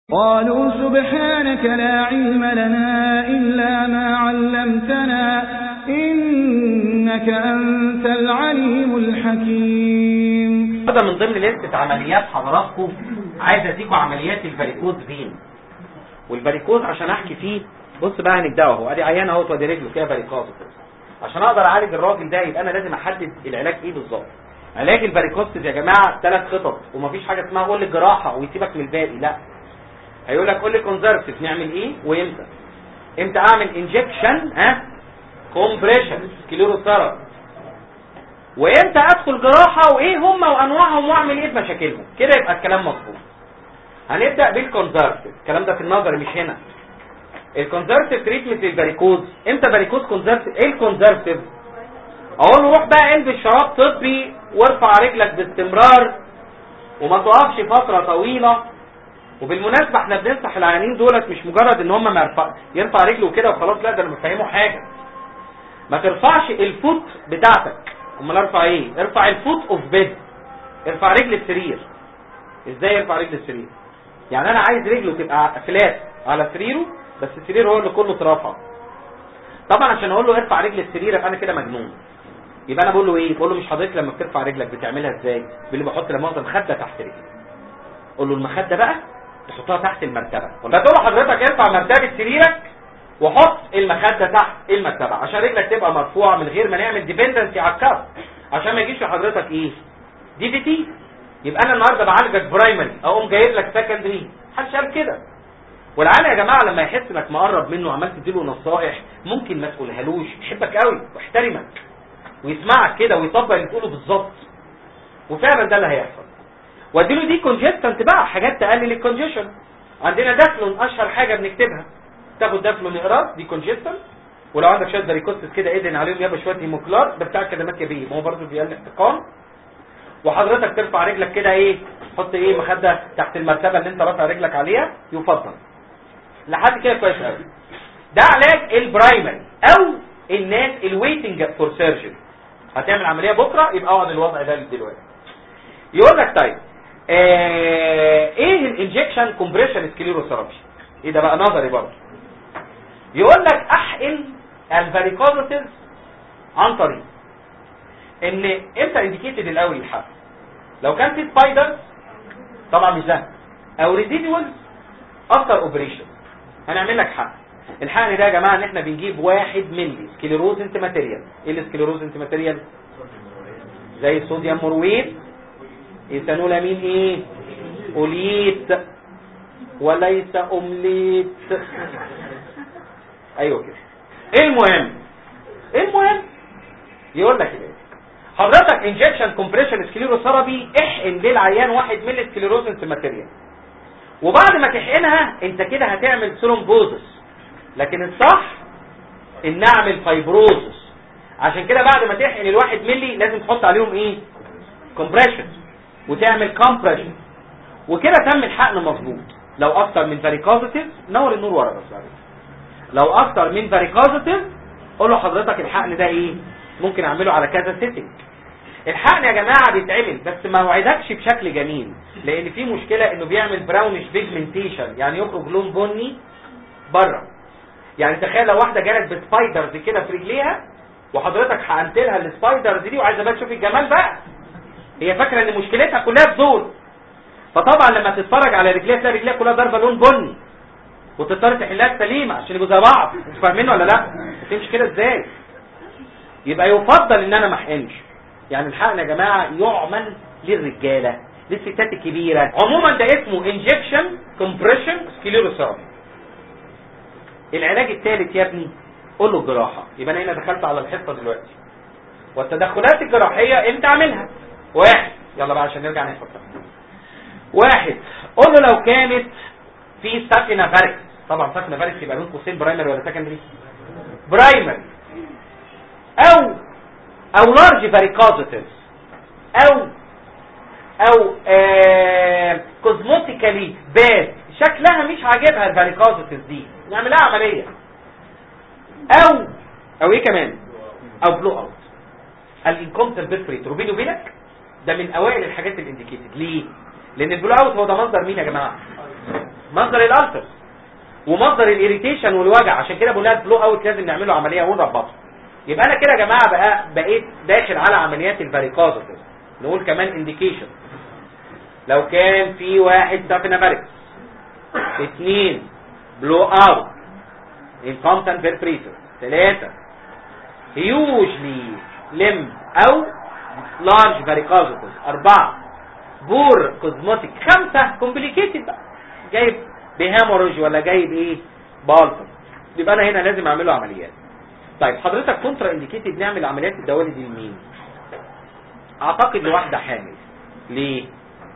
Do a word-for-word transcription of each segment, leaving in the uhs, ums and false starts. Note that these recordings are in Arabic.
قالوا سبحانك لا علم لنا إلا ما علمتنا إنك أنت العليم الحكيم. هذا من ضمن لستة عمليات حضراتكم. عايز اديكم عمليات الفاريكوز فين. والفاريكوز عشان احكي فيه بص بقى هنبداه اهو. ادي عيان اهو وادي رجله فيها فاريكوز. عشان اقدر اعالج الراجل ده يبقى انا لازم احدد العلاج ايه بالظبط. علاج الفاريكوز يا جماعه ثلاث خطط، ومفيش حاجه اسمها قول لي جراحه ويسيبك من الباقي، لا. هيقول لك قول لي كونزرفتيف نعمل ايه وامتى. امتى اعمل انجكشن ها كومبريشن سكليروثيرابي، وامتى ادخل جراحه وايه هم وانواعهم واعمل ايه بمشاكلهم. كده يبقى الكلام مظبوط. هنبدا بالكونزرفتيف، الكلام ده في النظر مش هنا. الكونزرفتيف تريتمنت للفاريكوز. امتى فاريكوز كونزرفتيف؟ ايه الكونزرفتيف؟ اقول له روح بقى البس شراب طبي وارفع رجلك باستمرار وما تقفش فتره طويله. وبالمناسبه احنا بننصح العيانين دولت مش مجرد ان هم ما يرفع يرفع رجله كده وخلاص، لا، ده انا بفهمه حاجه. ما ترفعش الفوت بتاعتك. امال ارفع ايه؟ ارفع الفوت اوف بيد، ارفع رجل السرير. ازاي ارفع رجل السرير؟ يعني انا عايز رجله تبقى فلات على سريره، بس السرير هو اللي كله اترفع. طبعا عشان اقول له ارفع رجل السرير يبقى انا كده مجنون. يبقى انا بقول له ايه؟ بقول له مش حضرتك لما بترفع رجلك بتعملها ازاي؟ بيقول لي بحط لما اخد مخده تحت رجلي. اقول له المخده بقى تحطها تحت المرتبه، ولا تقول له حضرتك ارفع مرتبه سريرك وحط المخده تحت المرتبه عشان رجلك تبقى مرفوعه من غير ما نعمل ديبندنسي على الكف، عشان ما يجيش لحضرتك ايه؟ دي في تي. يبقى انا النهارده بعالجك برايمري اقوم جايب لك سكندري. محدش قال كده. والعيال يا جماعه لما يحس انك مقرب منه وعمال تديله نصائح ممكن ما تقولهالوش، يحبك قوي واحترمك ويسمعك كده ويطبق اللي تقوله بالظبط. وفعلا ده اللي هيحصل. واديله دي كونجستنت بقى، حاجات تقلل الكونجيشن. عندنا دافلون اشهر حاجه بنكتبها. تاخد دافلون اقراص دي كونجستنت، ولو عندك شويه فاريكوستس كده ادهن عليهم يابا شويه هيموكلار، ده بتاع كدمات يا بيه، ما هو برضه بيقلل احتقان. وحضرتك ترفع رجلك كده ايه؟ حط ايه؟ مخده تحت المرتبه اللي انت رافع رجلك عليها، يفضل. لحد كده كويس قوي. ده علاج البرايمري. او الناس الويتنج فور سيرجري هتعمل عمليه بكره يبقى اقعد الوضع ده دلوقتي. يقول لك طيب آه ايه الانجكشن كومبريشن سكليروثيرابي؟ ايه ده بقى نظري برضه. يقول لك احقن الفاريكوزيس عن طريق ان انت انديكيتد الاول الحقن لو كان في سبايدر، طبعا مش ده، او ريزيدوالز افتر اوبريشن هنعمل لك حقن. الحقن ده يا جماعه ان احنا بنجيب واحد مللي سكليروزنت ماتيريال. ايه السكليروزنت ماتيريال؟ زي الصوديوم مرويت، ايثانولامين ايه؟ اوليت وليس اومليت. ايوه كده. المهم المهم يقول لك ايه؟ حضرتك انجكشن كومبريشن سكليروثيرابي احقن للعيان واحد مللي سكليروزنت ماتيريال، وبعد ما تحقنها انت كده هتعمل ثرومبوزس، لكن الصح ان اعمل فايبروزس. عشان كده بعد ما تحقن الواحد مللي لازم تحط عليهم ايه؟ كومبريشن وتعمل كومبريشن، وكده تم الحقن مظبوط. لو اكتر من فاريكوزيتيف نور النور ورا بس. لو اكتر من فاريكوزيتيف قول له حضرتك الحقن ده ايه؟ ممكن اعمله على كذا سيتنج. الحقن يا جماعه بيتعمل بس ما وعدكش بشكل جميل، لان في مشكله انه بيعمل براونش بيجمنتيشن، يعني يخرج لون بني بره. يعني تخيل لو واحده جالت بسبايدرز كده في رجليها وحضرتك حقنت لها السبايدرز دي وعايزه بقى تشوف الجمال بقى، هي فاكره ان مشكلتها كلها في دول. فطبعا لما تتفرج على رجليها تلاقي رجليها كلها ضربه لون بني وتضطر تحلها سليمه عشان يبقوا زي بعض. مش فاهمين ولا لا؟ بتمشي كده ازاي؟ يبقى يفضل ان انا ما احقنش. يعني الحقن يا جماعه يعمل للرجاله، للستات الكبيره. عموما ده اسمه انجكشن كومبريشن سكليروثيرابي. العلاج الثالث يا ابني قول له الجراحه. يبقى انا هنا دخلت على الحصه دلوقتي. والتدخلات الجراحيه امتى اعملها؟ واحد، يلا بقى عشان نرجع نفكر. واحد، قول له لو كانت في ساكنه فاركس. طبعا ساكنه فاركس يبقى بين قوسين برايمري ولا سكندري؟ برايمري. او او لارج فاريكوزيتيف، او او آه كوزموتيكالي باد، شكلها مش عاجبها الفاريكوزيتيف دي، نعمل لها عمليه. او او ايه كمان؟ او بلو اوت. الانكومتنت بيرفريت وبيني وبينك ده من اوائل الحاجات الانديكيتد. ليه؟ لان البلو اوت هو ده مصدر مين يا جماعه؟ مصدر الالتر ومصدر الاريتيشن والوجع، عشان كده بقول لها البلو اوت لازم نعمله عمليه ونربطه. يبقى انا كده يا جماعه بقى بقيت داخل على عمليات الفاريكوز. نقول كمان انديكيشن، لو كان في واحد سافينا فاريكس، اثنين بلو اوت انكومبتنت فيربريتور، ثلاثه هيوجلي لم او لارج فاريكوزيتس، اربعه بور كوزموتيك، خمسه كومبليكيتد بقى جايب بهامورج ولا جايب ايه بالطم، يبقى انا هنا لازم اعمل له عمليات. طيب حضرتك كونترا انديكيتد نعمل عمليات الدوالي دي لمين؟ اعتقد لواحده حامل. ليه؟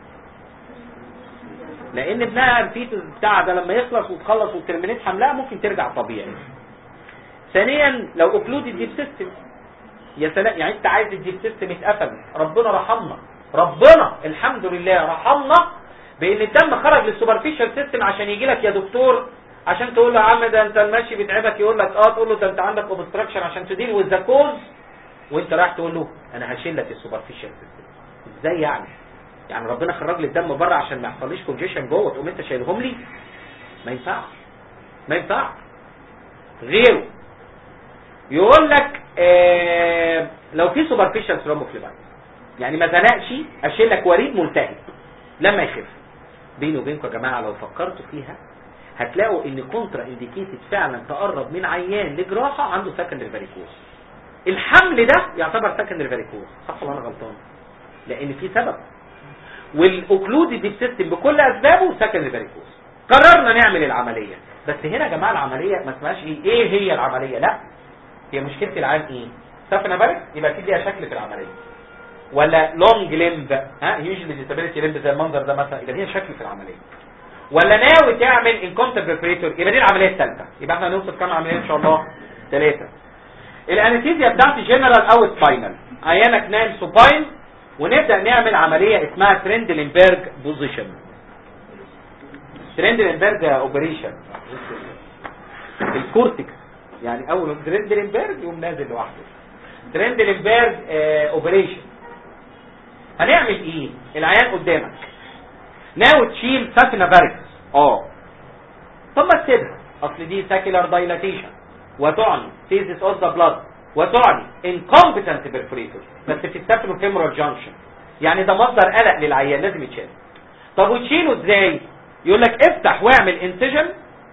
لان ابنها الفيتس بتاع ده لما يخلص وتخلص وترمينيت حملها ممكن ترجع طبيعي. ثانيا لو اوكلود الديب سيستم، يا سلام، يعني انت عايز الديب سيستم يتقفل، ربنا رحمنا، ربنا الحمد لله رحمنا بان الدم خرج للسوبرفيشال سيستم عشان يجي لك يا دكتور عشان تقول له يا عم ده انت المشي بيتعبك، يقول لك اه، تقول له ده انت عندك اوبستراكشن عشان تدير وذ ذا كوز، وانت رايح تقول له انا هشيل لك السوبرفيشال سيستم. ازاي يعني؟ يعني ربنا خرج لي الدم بره عشان ما يحصليش كونجيشن جوه تقوم انت شايلهم لي؟ ما ينفعش، ما ينفعش. غيره يقول لك آه لو في سوبرفيشال ثرومبوفليبايتس، يعني ما زنقش اشيل لك وريد ملتهب لما يخف. بيني وبينكم يا جماعه لو فكرتوا فيها هتلاقوا ان كونترا انديكيتد فعلا تقرب من عيان لجراحه عنده سكندري فاريكوز. الحمل ده يعتبر سكندري فاريكوز، صح ولا انا غلطان؟ لان في سبب، والاوكلودد ديب سيستم بكل اسبابه سكندري فاريكوز. قررنا نعمل العمليه، بس هنا يا جماعه العمليه ما اسمهاش ايه ايه هي العمليه، لا هي مشكله العيان ايه؟ سافنا فاريكس، يبقى اكيد ليها شكل في العمليه. ولا لونج ليمب، ها يوجوالي ديسابيليتي ليمب زي المنظر ده مثلا، يبقى ليها شكل في العمليه. ولا ناوي تعمل انكونتنت بريبريتور، يبقى دي العمليه الثالثه. يبقى احنا هنوصف كام عمليه ان شاء الله؟ ثلاثه. الانستيزيا بتاعتي جنرال او سباينال، عيانك نايم سوباين ونبدا نعمل عمليه اسمها ترندلنبرج بوزيشن. ترندلنبرج اوبريشن الكورتكس، يعني اول ترندلنبرج يقوم نازل لوحده. ترندلنبرج اوبريشن هنعمل ايه؟ العيان قدامك ناوي تشيل سافينا فاريكس، اه طب ما تسيبها، اصل دي ساكيلار دايلاتيشن وتعني تيزيس اوف ذا بلاد وتعني انكومبتنت بيرفوريتور، بس في السافينو فيمورال جانكشن، يعني ده مصدر قلق للعيان لازم يتشال. طب وتشيله ازاي؟ يقول لك افتح واعمل انسجن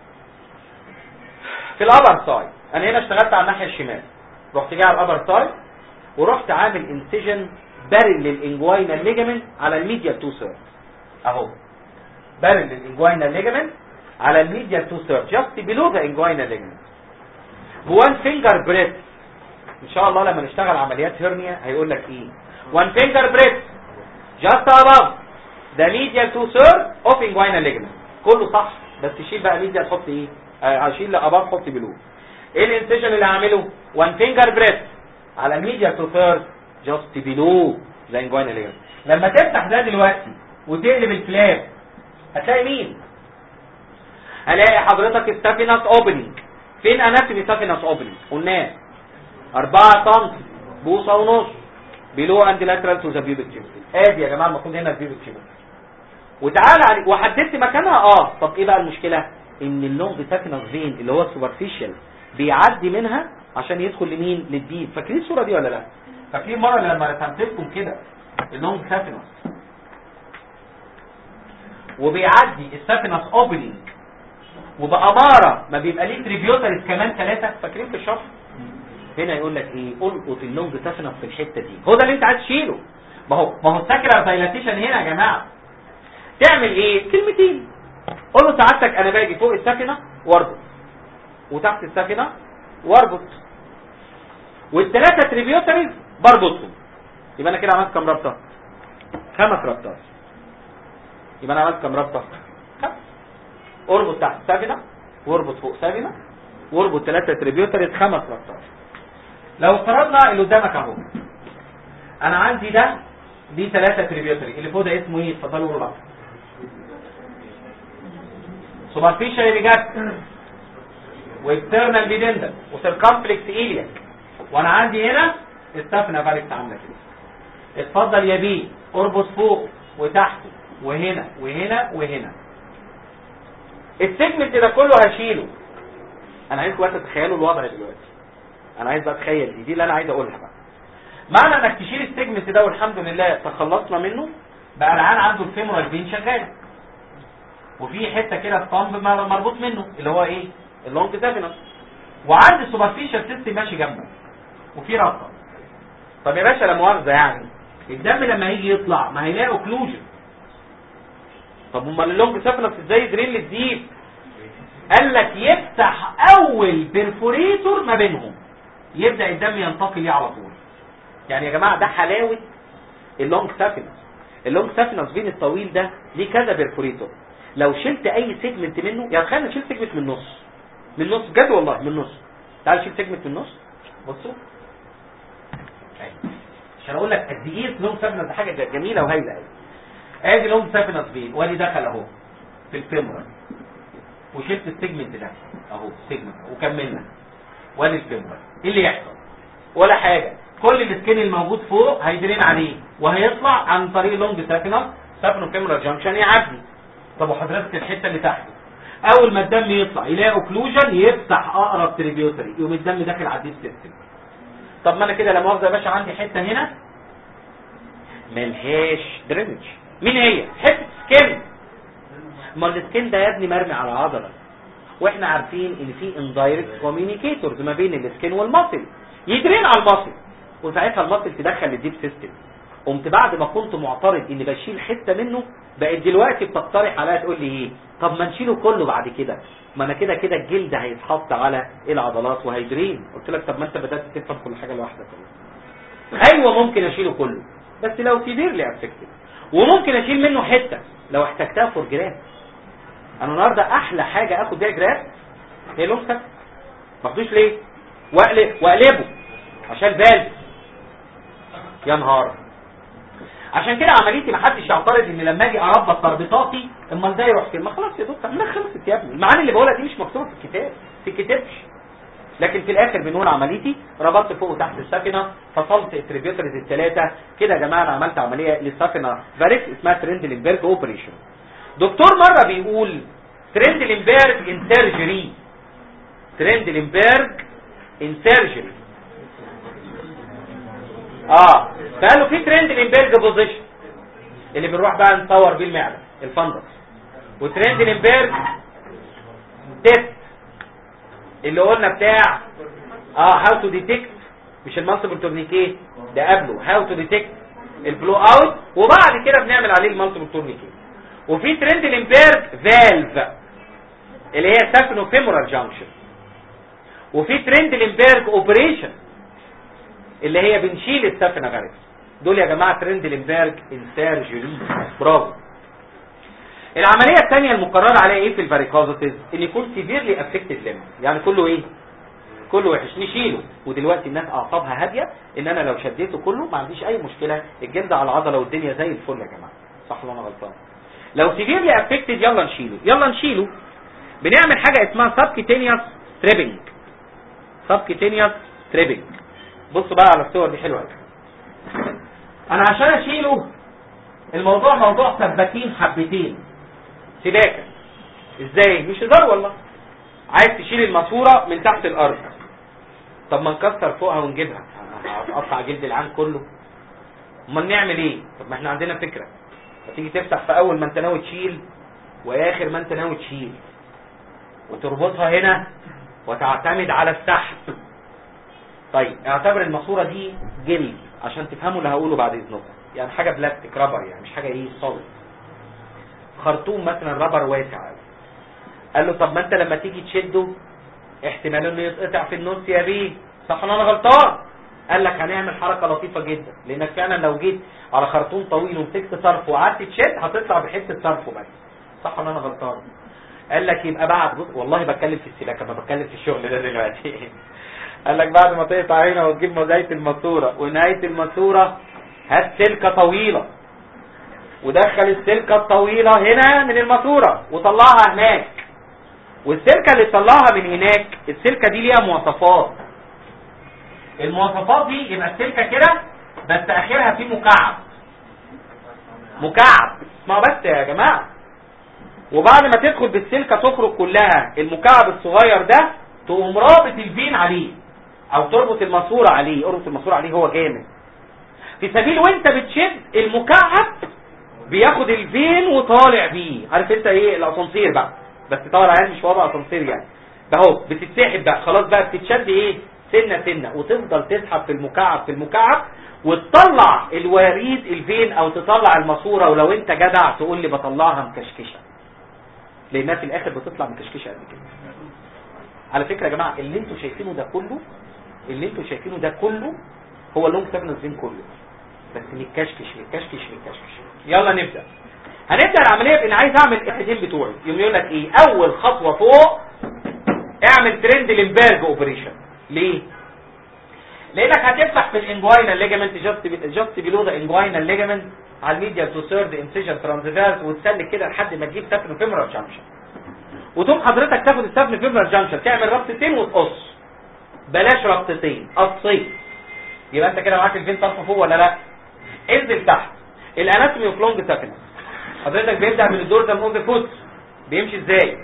في الابر سايد. انا هنا اشتغلت على الناحيه الشمال، رحت جاي على الابر سايد ورحت عامل انسجن بارل للانجوينال ليجامنت على الميديال تو سيرف، اهو بارل للانجوينال ليجامنت على الميديال تو سيرف جاست بيلو ذا انجوينال ليجامنت بوان فينجر بريث. ان شاء الله لما نشتغل عمليات هرنيا هيقول لك ايه؟ وان فينجر بريث جاست اباف ذا ميديال تو سيرف اوف انجوينال ليجامنت، كله صح، بس شيل بقى ميديال حط ايه؟ هشيل اباف حط بيلو. ايه الانسجن اللي هعمله؟ وان فينجر بريث على الميديال تو سيرف جاست بيلو ذا انجوينال ليجامنت. لما تفتح ده دلوقتي وتقلب الفلاب هتلاقي مين؟ هلاقي حضرتك السافينس اوبننج. فين اناتومي سافينس اوبننج؟ قلناه أربعة سم بوصه ونص بيلو اند لاترال تو ذا بيوبيك تيوب. ادي يا جماعه المفروض هنا البيوبيك تيوب، وتعالى علي وحددت مكانها. اه طب ايه بقى المشكله؟ ان اللونج سافينس فين اللي هو السوبرفيشال بيعدي منها عشان يدخل لمين؟ للديب. فاكرين الصوره دي ولا لا؟ فاكرين مره لما رسمت لكم كده اللونج سافينس وبيعدي السافينس اوبننج وبأمارة ما بيبقى ليه تريبيوترز كمان ثلاثة؟ فاكرين في الشرح؟ هنا يقول لك ايه؟ القط اللونج سافينس في الحته دي، هو ده اللي انت عايز تشيله. ما هو ما هو الساكرال دايلاتيشن هنا يا جماعه. تعمل ايه؟ كلمتين، قول له سعادتك انا باجي فوق السافينه واربط وتحت السافينه واربط والثلاثه تريبيوترز بربطهم، يبقى انا كده عملت كام رابطه؟ خمس رابطات. يبقى انا عملت كام رابطه؟ اربط تحت سافينه واربط فوق سافينه واربط ثلاثه تريبيوترز، خمس رابطات. لو فرضنا اللي قدامك اهو انا عندي ده دي ثلاثه تريبيوتري، اللي فوق ده اسمه ايه؟ اتفضلوا قولوا بقى. سوبرفيشال بيجات واكسترنال بيدندل وسيركمفلكس ايلياك، وانا عندي هنا السافينا فاريكس عامله كده. اتفضل يا بيه اربط فوق وتحت وهنا وهنا وهنا. السيجمنت ده كله هشيله. انا عايزكم بقى تتخيلوا الوضع دلوقتي، انا عايز بقى اتخيل دي, دي اللي انا عايز اقولها بقى. معنى انك تشيل السيجمنت ده والحمد لله تخلصنا منه، بقى العيان عنده الفيمورال فين شغال، وفي حته كده الطنب مربوط منه اللي هو ايه؟ اللونج سافينس، وعند السوبرفيشال سيستم ماشي جنبه وفي رابطه. طب يا باشا لا مؤاخذه يعني الدم لما يجي يطلع ما هيلاقي اوكلوجن. طب امال اللونج سافينس ازاي يدرين للديب؟ قال لك يفتح اول بيرفوريتور ما بينهم، يبدا الدم ينتقل ليه على طول. يعني يا جماعه ده حلاوه اللونج سافينس. اللونج سافينس فين الطويل ده ليه كذا بيرفوريتور، لو شلت اي سيجمنت منه، يعني تخيل شيل سيجمنت من النص، من النص بجد والله من النص، تعال شيل سيجمنت من النص بصوا عشان اقول لك قد ايه اللونج سافينس ده حاجه جميله وهايله قوي. ادي لونج سافينس فين وادي دخل اهو في الفيمورال، وشلت السيجمنت ده اهو سيجمنت وكملنا وادي الفيمورال. ايه اللي يحصل؟ ولا حاجه، كل السكين الموجود فوق هيدرين عليه وهيطلع عن طريق لونج سافينس سافينو فيمورال جانكشن يعدي. طب وحضرتك الحته اللي تحت اول ما الدم يطلع يلاقي اوكلوجن، يفتح اقرب تريبيوتري، يقوم الدم داخل على الديب سيستم. طب ما انا كده لا مؤاخذه يا باشا عندي حته هنا ملهاش درينج. مين هي؟ حته سكين. ما السكين ده يا ابني مرمي على عضله، واحنا عارفين ان في اندايركت كوميونيكيتورز ما بين السكين والماسل، يدرين على الماسل، وساعتها الماسل تدخل الديب سيستم. قمت بعد ما كنت معترض اني بشيل حته منه، بقت دلوقتي بتقترح عليا تقول لي ايه؟ طب ما نشيله كله بعد كده، ما انا كده كده الجلد هيتحط على العضلات وهيدرين. قلت لك طب ما انت بدات تفهم كل حاجه لوحدك. ايوه ممكن اشيله كله بس لو سيفيرلي افكتد، وممكن اشيل منه حته لو احتجتها فور جراف. انا النهارده احلى حاجه اخد بيها جراف هي لونج سافينس. ما اخدوش ليه؟ واقلب واقلبه عشان بالي يا نهار. عشان كده عمليتي ما حدش يعترض ان لما اجي اربط تربيطاتي امال ده يروح فين؟ ما خلاص يا دكتور ما خلصت يا ابني، المعاني اللي بقولها دي مش مكتوبه في الكتاب، في الكتابش. لكن في الاخر بنقول عمليتي ربطت فوق وتحت السفينه، فصلت التريبيوترز الثلاثه كده يا جماعه. انا عملت عمليه للسفينه فاريكس اسمها ترندلنبرج اوبريشن. دكتور مره بيقول ترندلنبرج ان سيرجري، ترندلنبرج ان سيرجري اه فقال له في ترندلنبرج بوزيشن اللي بنروح بقى نصور بيه المعده الفندق، وترندلنبرج تيست اللي قلنا بتاع اه هاو تو ديتكت، مش المالتيبل تورنيكيه ده قبله، هاو تو ديتكت البلو اوت، وبعد كده بنعمل عليه المالتيبل تورنيكيه. وفي ترندلنبرج فالف اللي هي سافينو فيمورال جانكشن، وفي ترندلنبرج اوبريشن اللي هي بنشيل السافينا فاريكس. دول يا جماعه ترندلنبرج انسيرجري. برافو. العمليه الثانيه المقرر عليها ايه في الفاريكوزيتيز؟ ان يكون سيفيرلي افكتد ليمب، يعني كله ايه؟ كله وحش نشيله. ودلوقتي الناس اعصابها هاديه ان انا لو شديته كله ما عنديش اي مشكله، الجلد على العضله والدنيا زي الفل يا جماعه. صح ولا انا غلطان؟ لو سيفيرلي افكتد يلا نشيله، يلا نشيله. بنعمل حاجه اسمها سبكيتينيوس ستريبنج. سبكيتينيوس ستريبنج. بصوا بقى على الصور دي حلوه قوي. انا عشان اشيله الموضوع موضوع سباكين حبتين سباكه. ازاي؟ مش هزار والله. عايز تشيل الماسوره من تحت الارض، طب ما نكسر فوقها ونجيبها، هتقطع جلد العين كله. امال نعمل ايه؟ طب ما احنا عندنا فكره، هتيجي تفتح في اول ما انت ناوي تشيل واخر ما انت ناوي تشيل، وتربطها هنا وتعتمد على السحب. طيب اعتبر الماسوره دي جلد عشان تفهموا اللي هقوله بعد اذنكم، يعني حاجه بلاستيك رابر، يعني مش حاجه ايه صلب. خرطوم مثلا رابر واسع قوي. قال له طب ما انت لما تيجي تشده احتمال انه يتقطع في النص يا بيه، صح ولا انا غلطان؟ قال لك هنعمل حركه لطيفه جدا، لانك فعلا لو جيت على خرطوم طويل ومسكت طرف وقعدت تشد هتطلع بحته طرفه بس، صح ولا انا غلطان؟ قال لك يبقى بعد، بص والله بتكلم في السلاكه ما بتكلم في الشغل ده دلوقتي. قال لك بعد ما تقطع هنا وتجيب نهايه الماسوره، ونهايه الماسوره هات سلكه طويله ودخل السلكه الطويله هنا من الماسوره وطلعها هناك. والسلكه اللي طلعها من هناك السلكه دي ليها مواصفات. المواصفات دي يبقى السلكه كده بس اخرها فيه مكعب. مكعب اسمعوا بس يا جماعه، وبعد ما تدخل بالسلكه تخرج كلها المكعب الصغير ده، تقوم رابط الفين عليه او تربط الماسوره عليه. اربط الماسوره عليه هو جامد في سبيل وانت بتشد المكعب بياخد الفين وطالع بيه. عارف انت ايه الاسانسير بقى، بس طبعا يعني مش وضع اسانسير يعني، ده اهو بتتسحب بقى خلاص بقى، بتتشد ايه سنه سنه، وتفضل تسحب في المكعب في المكعب وتطلع الوريد الفين او تطلع الماسوره. ولو انت جدع تقول لي بطلعها مكشكشه، لانها في الاخر بتطلع مكشكشه قد كده. على فكره يا جماعه اللي انتوا شايفينه ده كله اللي انتوا شايفينه ده كله هو اللونج سيرفنس فين كله، بس متكشكش متكشكش متكشكش. يلا نبدا. هنبدا العمليه بان عايز اعمل الحاجتين بتوعي. يوم يقول لك ايه اول خطوه فوق اعمل ترند لمبرج اوبريشن. ليه؟ لانك هتفتح في الانجوينال ليجامنت جاست جاست بيلو ذا انجوينال ليجامنت على الميديال تو ثيرد انسيجن ترانسفيرس، وتسلك كده لحد ما تجيب سفن فيمورال جانكشن، وتقوم حضرتك تاخد السفن فيمورال جانكشن تعمل ربطتين وتقص. بلاش ربطتين، قصين. يبقى انت كده معاك الفين طرف فوق ولا لا؟ انزل تحت. الاناتومي اوف لونج سفن حضرتك بيبدا من الدورزم اوف ذا فوت. بيمشي ازاي؟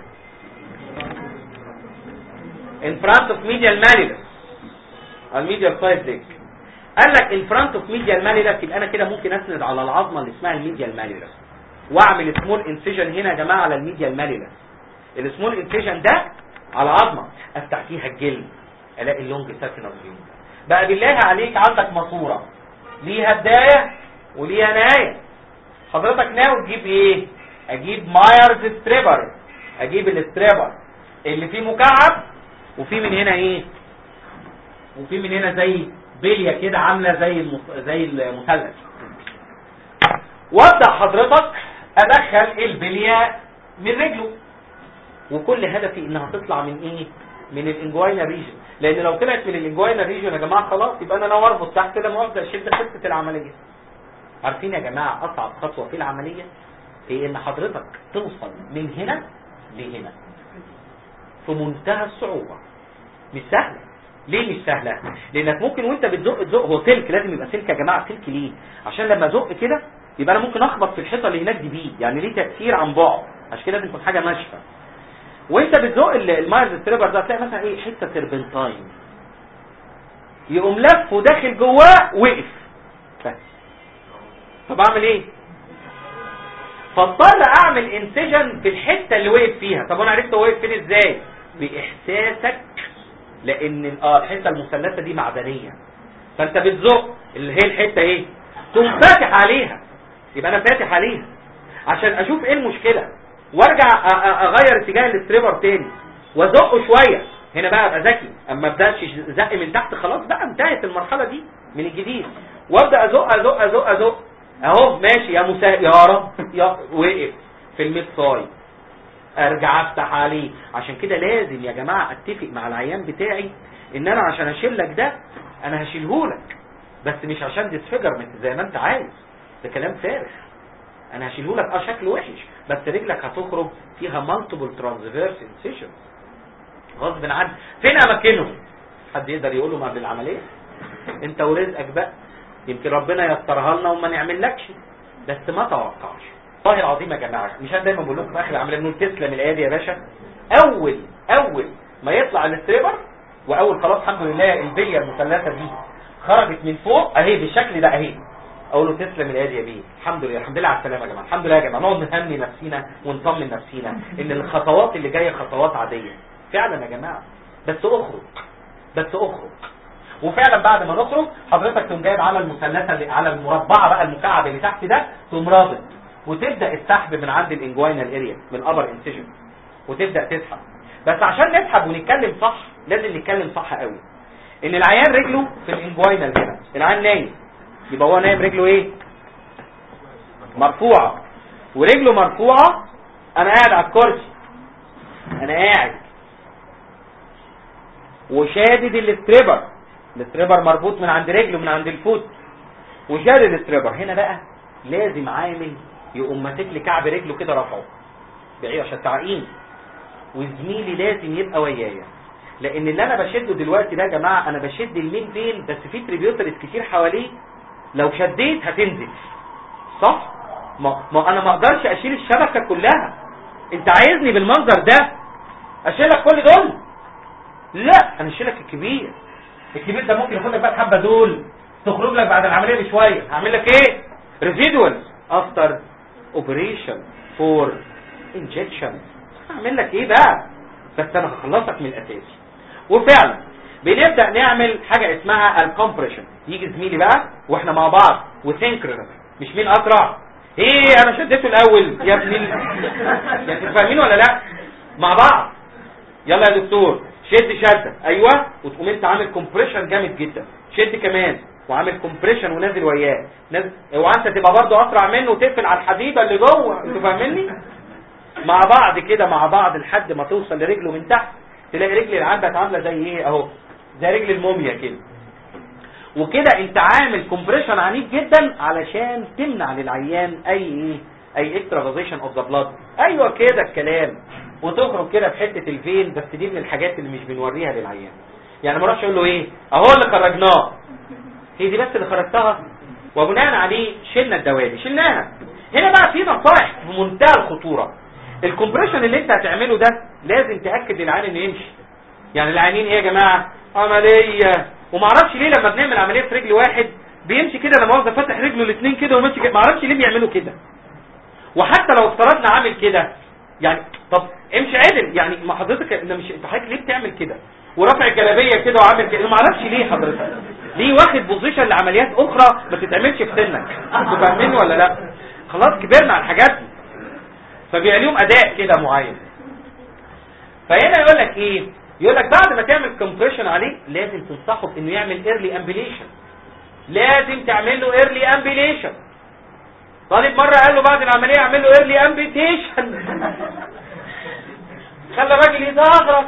in front of medial malleolus على الميديال سايد ليك. قال لك in front of medial malleolus، يبقى انا كده ممكن اسند على العظمه اللي اسمها الميديال ماليولس واعمل سمول انسيجن هنا يا جماعه على الميديال ماليولس. السمول انسيجن ده على عظمه افتح فيها الجلد الاقي اللونج سافينر فيو. بقى بالله عليك عندك ماسوره ليها بدايه وليها نهايه، حضرتك ناوي تجيب ايه؟ اجيب مايرز ستريبر. اجيب الستريبر اللي فيه مكعب وفي من هنا ايه؟ وفي من هنا زي بليه كده عامله زي المص... زي المثلث. وابدا حضرتك ادخل البليه من رجله، وكل هدفي انها تطلع من ايه؟ من الانجوينا ريجن. لان لو طلعت من الانجوينا ريجن يا جماعه خلاص يبقى انا لو اربط تحت كده وابدا اشد خطه العمليه. عارفين يا جماعه اصعب خطوه في العمليه هي ان حضرتك توصل من هنا لهنا في منتهى الصعوبه. مش سهله. ليه مش سهله؟ لانك ممكن وانت بتزق تزق، هو سلك لازم يبقى سلك يا جماعه. سلك ليه؟ عشان لما ازق كده يبقى انا ممكن اخبط في الحيطه اللي هناك دي بيه، يعني ليه تاثير عن بعد، عشان كده لازم تكون حاجه ناشفه. وانت بتزق المايرز ستريبر ده هتلاقي مثلا ايه حته سيربنتاين يقوم لف وداخل جواه وقف بس. طب اعمل ايه؟ فاضطر اعمل انسجن في الحته اللي وقف فيها. طب انا عرفت هو وقف فين ازاي؟ باحساسك، لان اه الحته المثلثه دي معدنيه، فانت بتزق اللي هي الحته ايه تقوم فاتح عليها. يبقى انا فاتح عليها عشان اشوف ايه المشكله وارجع اغير اتجاه الاستريبر تاني وازقه شويه. هنا بقى ابقى ذكي، اما ابداش زق من تحت خلاص بقى انتهت المرحله دي من الجديد، وابدا ازق ازق ازق ازق اهو ماشي يا مساء يا رب يا وقف في الميد سايد، ارجع افتح عليه. عشان كده لازم يا جماعه اتفق مع العيان بتاعي ان انا عشان اشيلك ده انا هشيلهولك، بس مش عشان ديسفيجرمنت زي ما انت عايز، ده كلام فارغ. انا هشيلهولك اه شكله وحش بس رجلك هتخرج فيها مالتيبل ترانسفيرس انسيشن غصب عنك. فين اماكنهم؟ حد يقدر يقول لهم قبل العمليه؟ انت ورزقك بقى، يمكن ربنا يسترها لنا وما نعملكش، بس ما توقعش. والله العظيم يا جماعه مش انا دايما بقول لكم في اخر العمليه بنقول تسلم الايادي يا باشا. اول اول ما يطلع الاستريبر واول خلاص الحمد لله البليه المثلثه دي خرجت من فوق اهي بالشكل ده اهي، اقول له تسلم الايادي يا بيه، الحمد لله الحمد لله على السلامه يا جماعه، الحمد لله يا جماعه. نقعد نهني نفسينا ونطمن نفسينا ان الخطوات اللي جايه خطوات عاديه فعلا يا جماعه، بس اخرج بس اخرج. وفعلا بعد ما نخرج حضرتك تقوم جايب على المثلثه على المربعه بقى المكعب اللي تحت ده تقوم رابط وتبدا السحب من عند الانجوينال اريا من الابر انسيجن وتبدا تسحب. بس عشان نسحب ونتكلم صح لازم نتكلم صح قوي. ان العيان رجله في الانجوينال هنا، العيان نايم يبقى هو نايم رجله ايه؟ مرفوعه، ورجله مرفوعه. انا قاعد على الكرسي، انا قاعد وشادد الاستريبر، الاستريبر مربوط من عند رجله من عند الفوت وشادد الاستريبر. هنا بقى لازم عامل يقوم ماسك لي كعب رجله كده رفعه بعيد عشان تعقيم، وزميلي لازم يبقى ويايا، لان اللي انا بشده دلوقتي ده يا جماعه انا بشد المين فين بس في تريبيوترز كتير حواليه، لو شديت هتنزل صح؟ ما, ما انا ما اقدرش اشيل الشبكه كلها، انت عايزني بالمنظر ده اشيلك كل دول؟ لا، انا اشيلك الكبير. الكبير ده ممكن ياخد لك بقى حبه دول تخرج لك بعد العمليه بشويه. هعمل لك ايه؟ ريزيدوال افتر اوبريشن فور انجكشن. هعمل لك ايه بقى؟ بس انا هخلصك من الاساس. وفعلا بنبدا نعمل حاجه اسمها الكومبريشن. يجي زميلي بقى واحنا مع بعض وسينكرونس، مش مين اسرع. ايه انا شديته الاول يا ابني، يعني انتوا فاهمين ولا لا؟ مع بعض يلا يا دكتور شد شده، ايوه، وتقوم انت عامل كومبريشن جامد جدا، شد كمان وعامل كومبريشن ونازل وياه، نازل. اوعى انت تبقى برضه اسرع منه وتقفل على الحديده اللي جوه. انتوا فاهميني؟ مع بعض كده مع بعض لحد ما توصل لرجله من تحت، تلاقي رجل العيان بقت عامله زي ايه اهو، زي رجل الموميا كده. وكده انت عامل كومبريشن عنيف جدا علشان تمنع للعيان اي ايه اي اكسترافازيشن اوف ذا بلاد. ايوه كده الكلام. وتخرج كده بحته الفين، بس دي من الحاجات اللي مش بنوريها للعيان. يعني ما اروحش اقول له ايه اهو اللي خرجناه، هي دي بس اللي خرجتها، وبناء عليه شلنا الدوالي شلناها. هنا بقى في نصائح في منتهى الخطوره. الكومبريشن اللي انت هتعمله ده لازم تاكد للعيان انه يمشي. يعني العيانين ايه يا جماعه؟ عمليه، وما اعرفش ليه لما بنعمل عمليه في رجل واحد بيمشي كده، لما واخد فاتح رجله الاثنين كده وماشي كده، ما اعرفش ليه بيعملوا كده. وحتى لو افترضنا عامل كده، يعني طب امشي عدل، يعني ما حضرتك انت مش انت حضرتك ليه بتعمل كده ورافع الجلابيه كده وعامل كده؟ ما اعرفش ليه حضرتك ليه واخد بوزيشن لعمليات اخرى ما تتعملش في سنك. انتوا فاهمين ولا لا؟ خلاص كبرنا على الحاجات دي، فبيعليهم اداء كده معين. فهنا يقول لك ايه؟ يقول لك بعد ما تعمل كومبريشن عليه لازم تنصحه بانه يعمل ايرلي امبيليشن. لازم تعمل له ايرلي امبيليشن. طالب مره قال له بعد العمليه اعمل له ايرلي امبيتيشن، خلى الراجل يزغرط.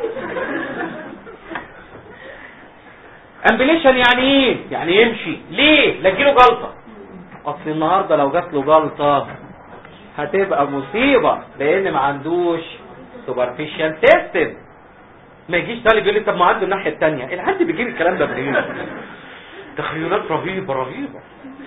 امبيليشن يعني ايه؟ يعني يمشي. ليه؟ لا تجيله جلطه. اصل النهارده لو جات له جلطه هتبقى مصيبه، لان ما عندوش سوبرفيشال سيستم. ما يجيش طالب يقول لي طب ما عنده الناحيه الثانيه. الحد بيجيب الكلام ده منين؟ تخيلات رهيبه رهيبه.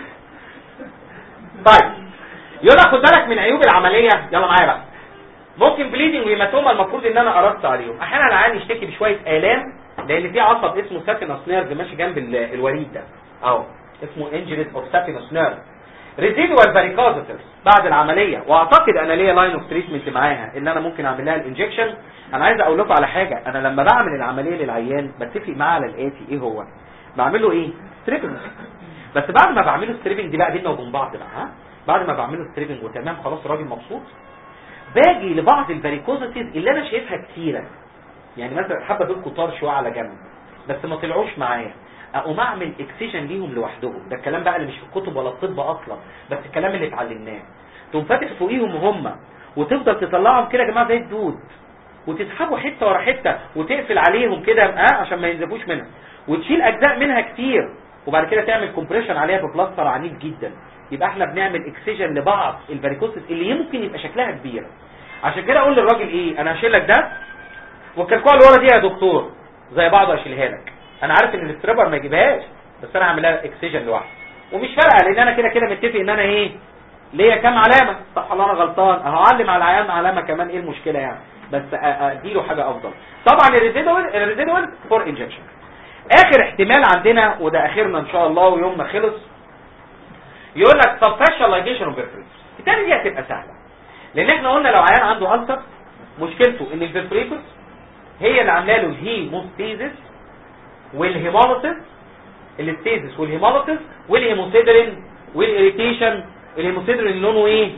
طيب يقول لك خد بالك من عيوب العمليه. يلا معايا بقى. ممكن بليدنج وهيماتوما، المفروض ان انا قرصت عليهم. احيانا العيان يشتكي بشويه الام لان في عصب اسمه سافينوس نيرف ماشي جنب الوريد ده اهو، اسمه انجريس اوف سافينوس نيرف. ريزيدوال فاريكوزيتس بعد العمليه، واعتقد انا ليا لاين اوف تريتمنت معاها ان انا ممكن اعمل لها الانجكشن. انا عايز اقول لكم على حاجه، انا لما بعمل العمليه للعيان بتفق معاه على الاتي. ايه هو؟ بعمل له ايه؟ ستريبنج. بس بعد ما بعمله ستريبنج دي بقى بينا وبين بعض بقى، ها بعد ما بعمله ستريبنج وتمام خلاص الراجل مبسوط، باجي لبعض الفاريكوزيتس اللي انا شايفها كتيره، يعني مثلا حبه دول كتار شويه على جنب بس ما طلعوش معايا، اقوم اعمل اكسجن ليهم لوحدهم. ده الكلام بقى اللي مش في الكتب ولا الطب اصلا، بس الكلام اللي اتعلمناه. تقوم فاتح فوقيهم هم وتفضل تطلعهم كده يا جماعه زي الدود، وتسحبوا حته ورا حته وتقفل عليهم كده اه عشان ما ينزفوش منها، وتشيل اجزاء منها كتير، وبعد كده تعمل كومبريشن عليها ببلاستر عنيف جدا. يبقى احنا بنعمل اكسجن لبعض الفاريكوسس اللي يمكن يبقى شكلها كبير. عشان كده اقول للراجل ايه؟ انا هشيل لك ده والكلكوعه اللي ورا دي يا دكتور زي بعض اشيلها لك. انا عارف ان الاسترابر ما يجيبهاش، بس انا هعملها اكسجن لوحدي ومش فارقه، لان انا كده كده متفق ان انا ايه ليا كام علامه. صح ولا انا غلطان؟ اهو اعلم على العيان علامه كمان، ايه المشكله يعني؟ بس اديله حاجه افضل. طبعا الريزيدوال الريزيدوال فور انجكشن. اخر احتمال عندنا وده اخرنا ان شاء الله ويوم ما خلص، يقول لك سبفاشال لايجيشن اوف بيرفوريتور. الثانيه دي هتبقى سهله، لان احنا قلنا لو عيان عنده ألسر مشكلته ان البيرفوريتور هي اللي عامله له الهيموستيزيس والهيموليسيس، الاستيزيس والهيموليسيس والهيموسيدرين والاريتيشن. الهيموسيدرين لونه ايه؟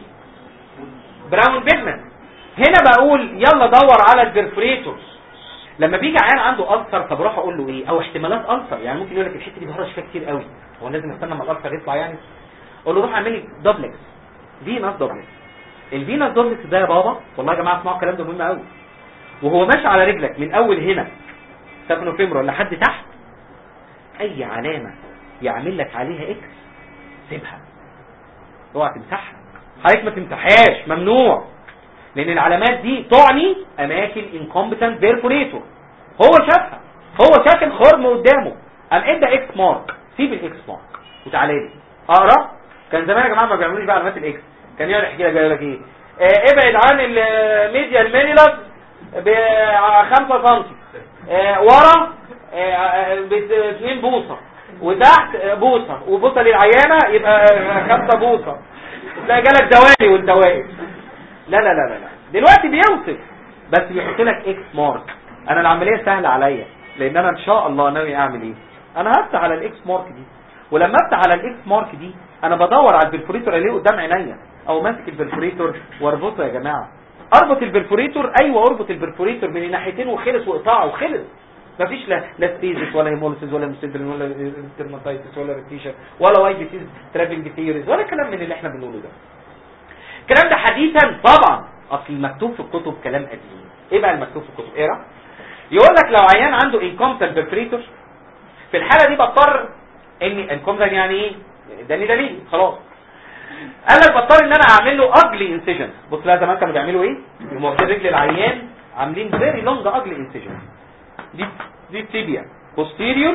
براون بيجمنت. هنا بقول يلا دور على البيرفوريتورز. لما بيجي عيان عنده ألسر فبروح اقول له ايه؟ او احتمالات ألسر، يعني ممكن يقول لك الحته دي بهرش فيها كتير قوي، هو لازم استنى ما الألسر يطلع يعني؟ اقول له روح اعمل لي دوبلكس، فيناس دوبلكس. الفيناس دوبلكس ده يا بابا والله يا جماعه اسمعوا الكلام ده مهم قوي، وهو ماشي على رجلك من اول هنا سافنوفيمورال لحد تحت، اي علامه يعمل لك عليها اكس سيبها، اوعى تمسحها. حضرتك ما تمسحهاش، ممنوع، لان العلامات دي تعني اماكن انكومبتنت بيرفوريتور. هو شافها، هو شاف الخرم قدامه، قام ادى اكس مارك. سيب الاكس مارك وتعالى لي اقرا. كان زمان يا جماعه ما بيعملوش بقى علامات الاكس، كان يقعد يحكي لك يقول لك ايه اه ابعد عن الميديال مينيلاس ب خمسة سنتي، اه ورا اه ب اتنين بوصه، وتحت بوصه، وبوصه للعيانه يبقى خمسة بوصه. تلاقي جالك دوالي والدوائر. لا لا لا لا دلوقتي بيوصف بس بيحط لك اكس مارك. انا العمليه سهله عليا لان انا ان شاء الله ناوي اعمل ايه؟ انا هفتح على الاكس مارك دي، ولما افتح على الاكس مارك دي انا بدور على البرفوريتور اللي قدام عينيا، او ماسك البرفوريتور واربطه. يا جماعه اربط البرفوريتور، ايوه اربط البرفوريتور من الناحيتين وخلص، واقطعه وخلص. مفيش لا لا ستيزس ولا هيموليسيس ولا ميسيدرين ولا انترماتايتس ولا ريتيشن ولا واي ديزيز ترافينج ثيوريز ولا كلام من اللي احنا بنقوله ده. الكلام ده حديثا طبعا، اصل المكتوب في الكتب كلام قديم. ايه بقى المكتوب في الكتب؟ اقرا. يقول لك لو عيان عنده انكومبتنت برفوريتور، في الحاله دي بضطر اني انكومبتنت يعني ايه؟ ده دليل خلاص. قال لك بضطر ان انا اعمل له اجلي انسيجن. بص بقى زمان كانوا بيعملوا ايه؟ يقوموا واخدين رجل العيان عاملين فيري لونج اجلي انسيجن. دي دي تيبيا posterior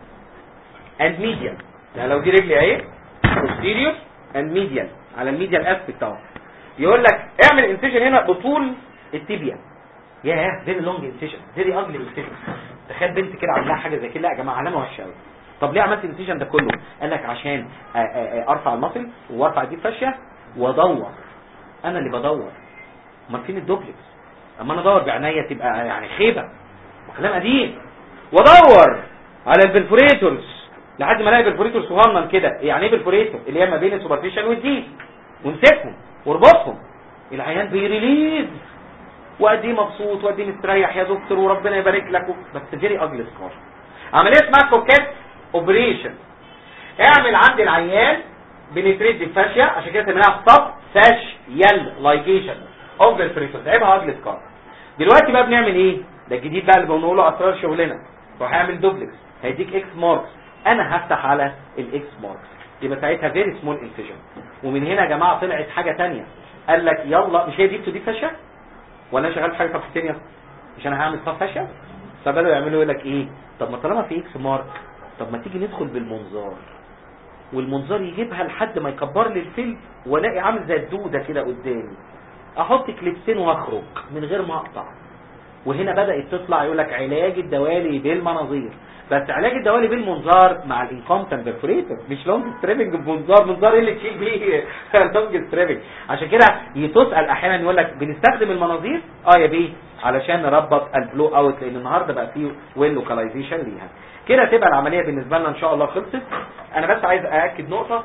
and medial. يعني لو دي رجلي اهي posterior and medial على الميديال اسبكت اهو، يقول لك اعمل انسيجن هنا بطول التيبيا. ياه فيري لونج انسيجن، فيري اجلي انسيجن. تخيل بنت كده عاملاها حاجه زي كده. لا يا جماعه علامه وحشه قوي. طب ليه عملت الانسيجن ده كله؟ قال لك عشان ارفع المصل وارفع دي فاشيه وادور. انا اللي بدور، امال فين الدوبلكس؟ اما انا ادور بعناية تبقى يعني خيبه، كلام قديم. وادور على البرفوريتورز لحد ما الاقي برفوريتور صغنن كده. يعني ايه برفوريتور؟ اللي هي ما بين السوبرفيشال والديب، وامسكهم واربطهم. العيان بيريليز وقد ايه مبسوط وقد ايه مستريح يا دكتور وربنا يبارك لك. بس فيري اجل سكار. عمليه اسمها كوكيت اوبريشن. اعمل عند العيان بنتريد الفاشيه، عشان كده سميناها ستوب فاشيال لايجيشن اوف برفوريتور. عيبها اجل سكار. دلوقتي بقى بنعمل ايه؟ ده الجديد بقى اللي بنقوله اسرار شغلنا. روح اعمل دوبلكس، هيديك اكس ماركس. انا هفتح على الاكس ماركس، يبقى ساعتها فيري سمول انسيجن. ومن هنا يا جماعه طلعت حاجه ثانيه. قال لك يلا مش هي دي تو دي فاشيه ولا شغال في حاجه صفحتين؟ مش انا هعمل صف فاشيه. فبداوا يعملوا يقول لك ايه؟ طب ما طالما في اكس مارك، طب ما تيجي ندخل بالمنظار، والمنظار يجيبها لحد ما يكبر لي الفيلم والاقي عامل زي الدوده كده قدامي، احط كليبسين واخرج من غير ما اقطع. وهنا بدات تطلع يقول لك علاج الدوالي بالمناظير. بس علاج الدوالي بالمنظار مع الانكومبتنت برفوريتور، مش لونج ستريبنج بمنظار. منظار ايه اللي تشيل بيه لونج ستريبنج؟ عشان كده يتسال احيانا يقول لك بنستخدم المناظير اه يا بيه علشان نربط الفلو اوت، لان النهارده بقى فيه ويل لوكاليزيشن ليها. كده تبقى العمليه بالنسبه لنا ان شاء الله خلصت. انا بس عايز ااكد نقطه.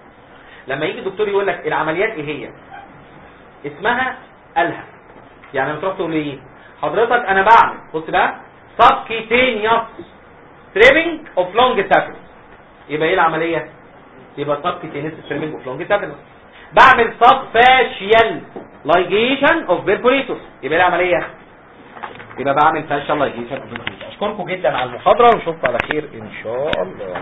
لما يجي الدكتور يقول لك العمليات ايه هي، اسمها الها. يعني بتروح تقول ايه حضرتك؟ انا بعمل بص بقى سبكيتينيوس ستريبنج اوف لونج سافنس. يبقى ايه العمليه؟ يبقى سبكيتينيوس ستريبنج اوف لونج سافنس. بعمل سب فاشيال لايجيشن اوف بيرفوريتور. يبقى ايه العمليه؟ يبقى بعمل فاشيال لايجيشن اوف بيرفوريتور. اشكركم جدا على المحاضره ونشوفكم على خير ان شاء الله.